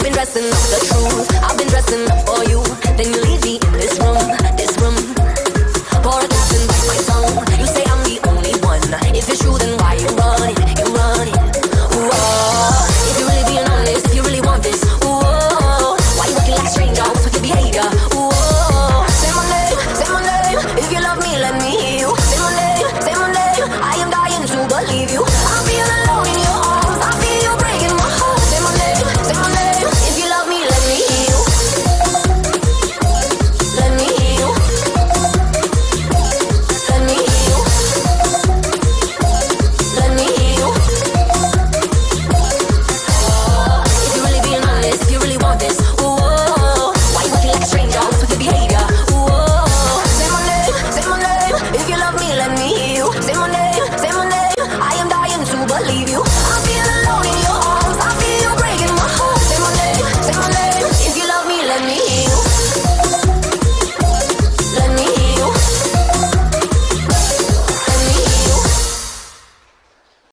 been dressing up the truth. I've been dressing up for you. Then you leave me in this room, this room. Pour a glass and bite my tongue. You say I'm the only one. If it's true, then why you run?